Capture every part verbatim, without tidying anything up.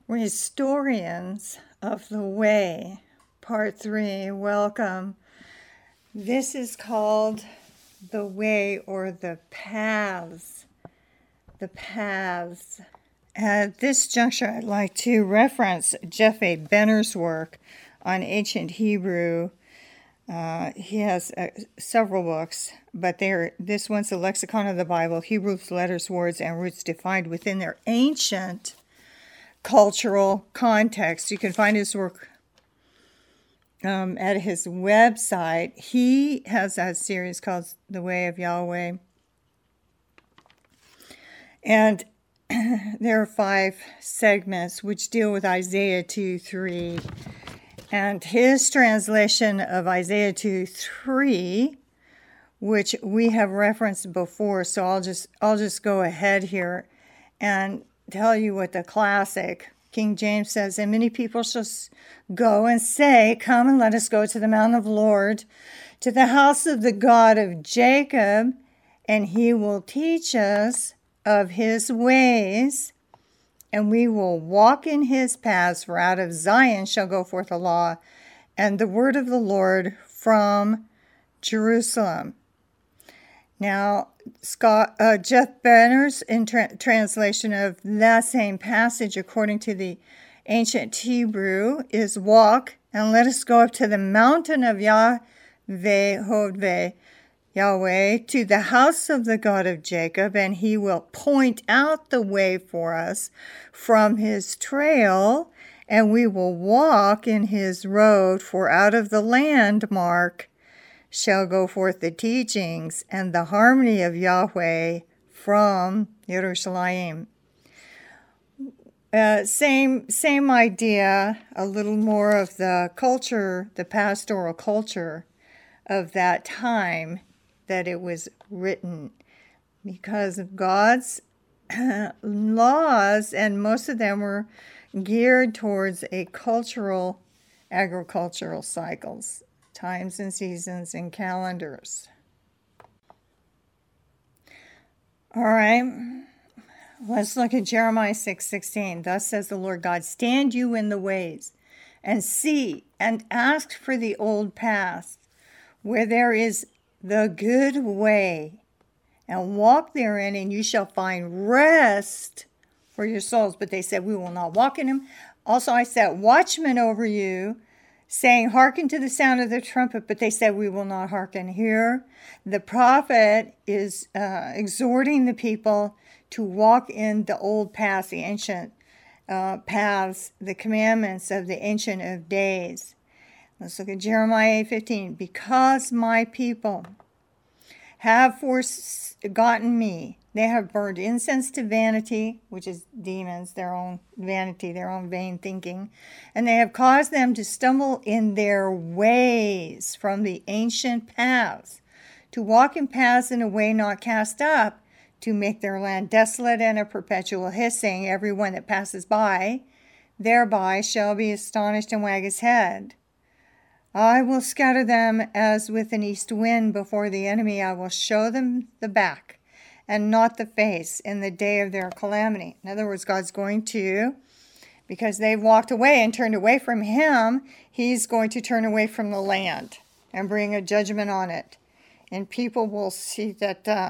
Restorians of the Way, Part three. Welcome. This is called The Way, or the Paths. The Paths. At this juncture, I'd like to reference Jeff A. Benner's work on ancient Hebrew. Uh, he has uh, several books, but they're, this one's the Lexicon of the Bible, Hebrews, Letters, Words, and Roots Defined Within Their Ancient Cultural Context. You can find his work um, at his website. He has a series called The Way of Yahweh. And there are five segments which deal with Isaiah two three. And his translation of Isaiah two three, which we have referenced before, so I'll just I'll just go ahead here and tell you what the classic King James says. And many people shall go and say, "Come and let us go to the mount of the Lord, to the house of the God of Jacob, and he will teach us of his ways, and we will walk in his paths. For out of Zion shall go forth a law, and the word of the Lord from Jerusalem." Now, Scott, uh, Jeff Benner's in tra- translation of that same passage, according to the ancient Hebrew, is "Walk and let us go up to the mountain of Yahweh, Hodveh, Yahweh, to the house of the God of Jacob, and he will point out the way for us from his trail, and we will walk in his road. For out of the landmark shall go forth the teachings and the harmony of Yahweh from Jerusalem. Uh, same same idea, a little more of the culture, the pastoral culture of that time that it was written, because of God's laws, and most of them were geared towards a cultural, agricultural cycles, times and seasons and calendars. All right, let's look at Jeremiah six sixteen. "Thus says the Lord God, stand you in the ways, and see, and ask for the old paths, where there is the good way, and walk therein, and you shall find rest for your souls." But they said, "We will not walk in him." "Also I set watchmen over you, saying, hearken to the sound of the trumpet." But they said, "We will not hearken." Here, the prophet is uh, exhorting the people to walk in the old paths, the ancient uh, paths, the commandments of the Ancient of Days. Let's look at Jeremiah eight fifteen. "Because my people have forgotten me, they have burned incense to vanity," which is demons, their own vanity, their own vain thinking, "and they have caused them to stumble in their ways from the ancient paths, to walk in paths in a way not cast up, to make their land desolate and a perpetual hissing. Everyone that passes by thereby shall be astonished and wag his head. I will scatter them as with an east wind before the enemy. I will show them the back and not the face in the day of their calamity." In other words, God's going to, because they've walked away and turned away from him, he's going to turn away from the land and bring a judgment on it. And people will see that uh,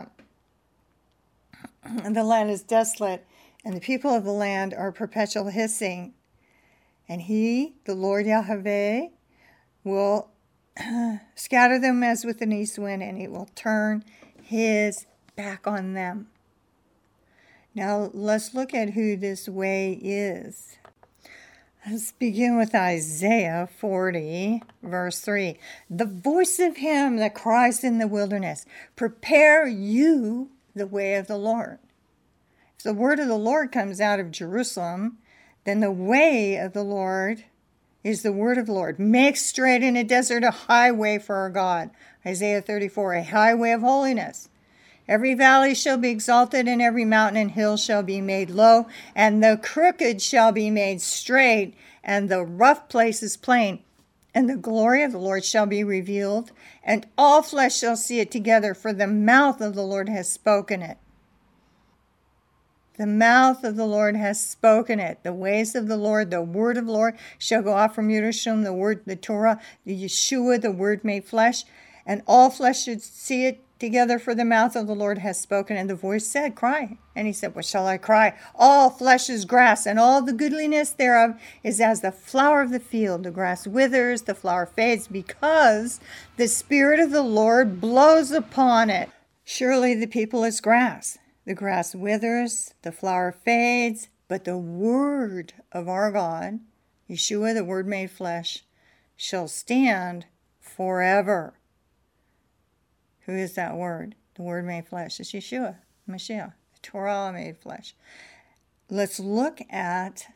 the land is desolate, and the people of the land are perpetual hissing. And he, the Lord Yahweh, will scatter them as with an east wind, and he will turn his back on them. Now let's look at who this way is. Let's begin with Isaiah forty, verse three. "The voice of him that cries in the wilderness, prepare you the way of the Lord." If the word of the Lord comes out of Jerusalem, then the way of the Lord is the word of the Lord. "Make straight in a desert a highway for our God." Isaiah thirty-four, "A highway of holiness. Every valley shall be exalted, and every mountain and hill shall be made low, and the crooked shall be made straight, and the rough places plain. And the glory of the Lord shall be revealed, and all flesh shall see it together, for the mouth of the Lord has spoken it." The mouth of the Lord has spoken it. The ways of the Lord, the word of the Lord shall go out from Yerushalayim, the word, the Torah, the Yeshua, the word made flesh, and all flesh should see it together, for the mouth of the Lord has spoken. And the voice said, cry. And he said, what shall I cry? All flesh is grass, and all the goodliness thereof is as the flower of the field. The grass withers, the flower fades, because the Spirit of the Lord blows upon it. Surely the people is grass. The grass withers, the flower fades, but the word of our God, Yeshua, the word made flesh, shall stand forever. Who is that word? The word made flesh. It's Yeshua, Mashiach, the Torah made flesh. Let's look at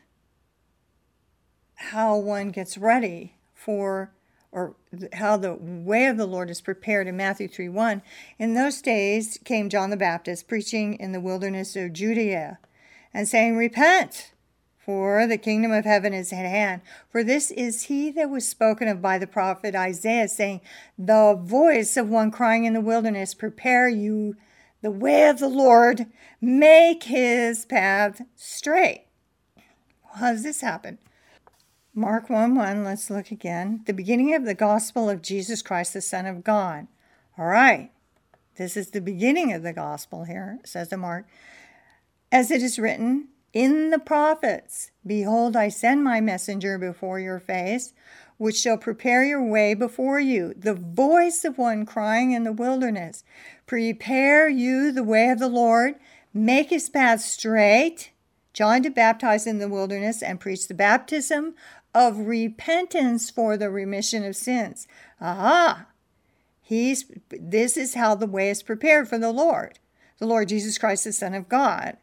how one gets ready for, or how the way of the Lord is prepared in Matthew three one. In those days came John the Baptist, preaching in the wilderness of Judea, and saying, repent, for the kingdom of heaven is at hand. For this is he that was spoken of by the prophet Isaiah, saying, the voice of one crying in the wilderness, prepare you the way of the Lord, make his path straight. How does this happen? Mark one one, let's look again. The beginning of the gospel of Jesus Christ, the Son of God. All right, this is the beginning of the gospel here, says the Mark. As it is written in the prophets, behold, I send my messenger before your face, which shall prepare your way before you. The voice of one crying in the wilderness, prepare you the way of the Lord, make his path straight. John did baptize in the wilderness and preach the baptism of repentance for the remission of sins. Aha! He's, this is how the way is prepared for the Lord. The Lord Jesus Christ, the Son of God.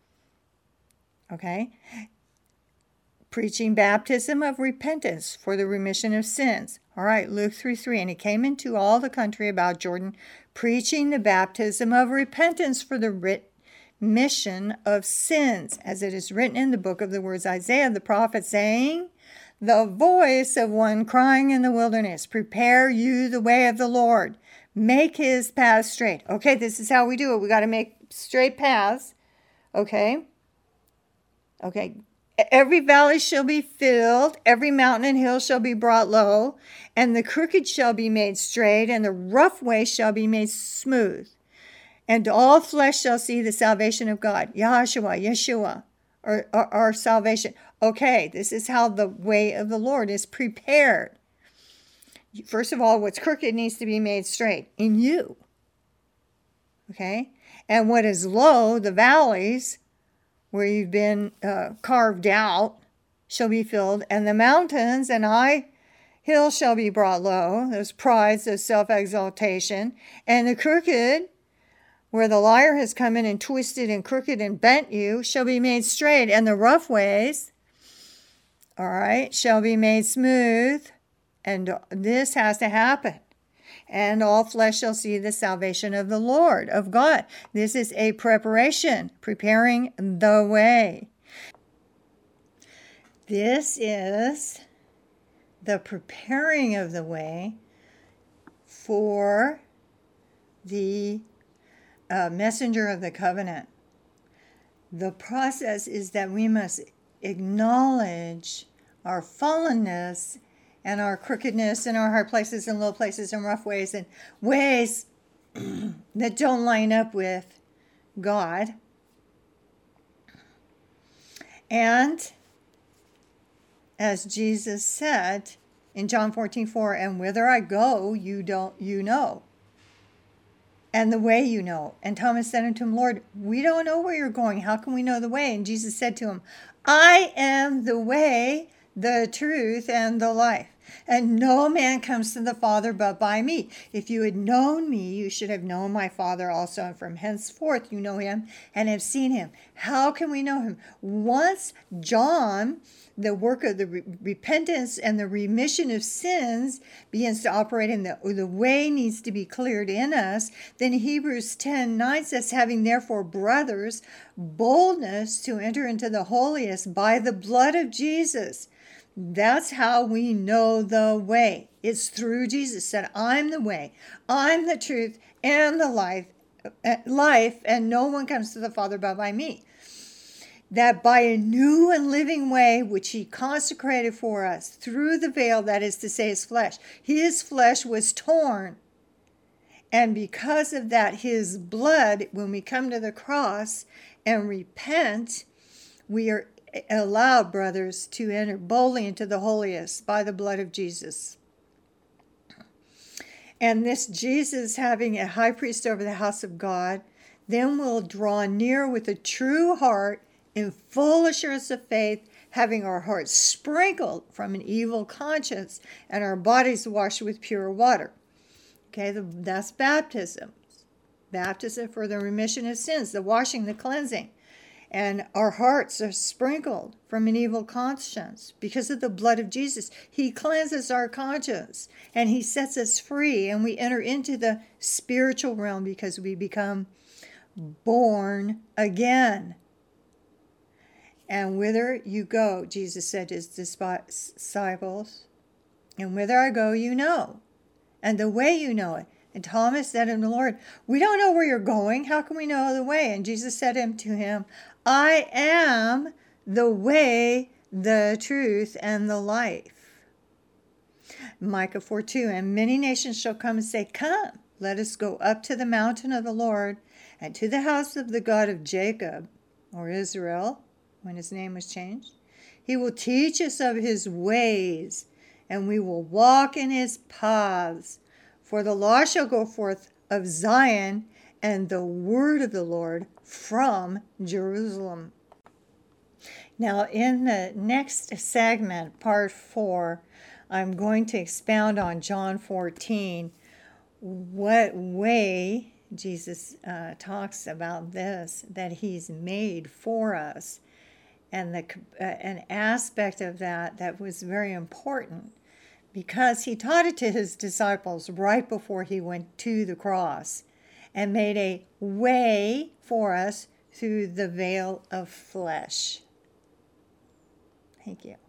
Okay? Preaching baptism of repentance for the remission of sins. All right, Luke three three. And he came into all the country about Jordan, preaching the baptism of repentance for the remission of sins, as it is written in the book of the words Isaiah the prophet, saying, the voice of one crying in the wilderness, prepare you the way of the Lord, make his path straight. Okay, this is how we do it. We got to make straight paths. Okay. Okay. Every valley shall be filled, every mountain and hill shall be brought low, and the crooked shall be made straight, and the rough way shall be made smooth. And all flesh shall see the salvation of God. Yahshua, Yeshua, or, or, or salvation. Okay, this is how the way of the Lord is prepared. First of all, what's crooked needs to be made straight in you. Okay? And what is low, the valleys, where you've been uh, carved out, shall be filled, and the mountains and high hills shall be brought low, those prides, those self-exaltation, and the crooked, where the liar has come in and twisted and crooked and bent you, shall be made straight, and the rough ways, all right, shall be made smooth, and this has to happen. And all flesh shall see the salvation of the Lord, of God. This is a preparation, preparing the way. This is the preparing of the way for the uh, messenger of the covenant. The process is that we must acknowledge our fallenness and our crookedness and our hard places and low places and rough ways and ways that don't line up with God. And as Jesus said in John fourteen four, and whither I go, you don't, you know. And the way you know. And Thomas said unto him, Lord, we don't know where you're going. How can we know the way? And Jesus said to him, I am the way, the truth, and the life. And no man comes to the Father but by me. If you had known me, you should have known my Father also. And from henceforth you know him and have seen him. How can we know him? Once John, the work of the re- repentance and the remission of sins begins to operate in the, the way needs to be cleared in us, then Hebrews ten nine says, having therefore brothers, boldness to enter into the holiest by the blood of Jesus. That's how we know the way. It's through Jesus said, I'm the way, I'm the truth and the life, life, and no one comes to the Father but by me. that by a new and living way which he consecrated for us through the veil, that is to say, his flesh. His flesh was torn. And because of that, his blood, when we come to the cross and repent, we are allowed, brothers, to enter boldly into the holiest by the blood of Jesus. And this Jesus, having a high priest over the house of God, then will draw near with a true heart in full assurance of faith, having our hearts sprinkled from an evil conscience and our bodies washed with pure water. Okay, the, that's baptism. Baptism for the remission of sins, the washing, the cleansing. And our hearts are sprinkled from an evil conscience because of the blood of Jesus. He cleanses our conscience and he sets us free, and we enter into the spiritual realm because we become born again. And whither you go, Jesus said to his disciples, and whither I go, you know, and the way you know it. And Thomas said unto the Lord, we don't know where you're going. How can we know the way? And Jesus said unto him, I am the way, the truth, and the life. Micah four two, and many nations shall come and say, come, let us go up to the mountain of the Lord, and to the house of the God of Jacob, or Israel, when his name was changed. He will teach us of his ways, and we will walk in his paths. For the law shall go forth of Zion, and the word of the Lord from Jerusalem. Now, in the next segment, part four, I'm going to expound on John fourteen, what way Jesus uh, talks about this, that he's made for us, and the uh, an aspect of that that was very important, because he taught it to his disciples right before he went to the cross and made a way for us through the veil of flesh. Thank you.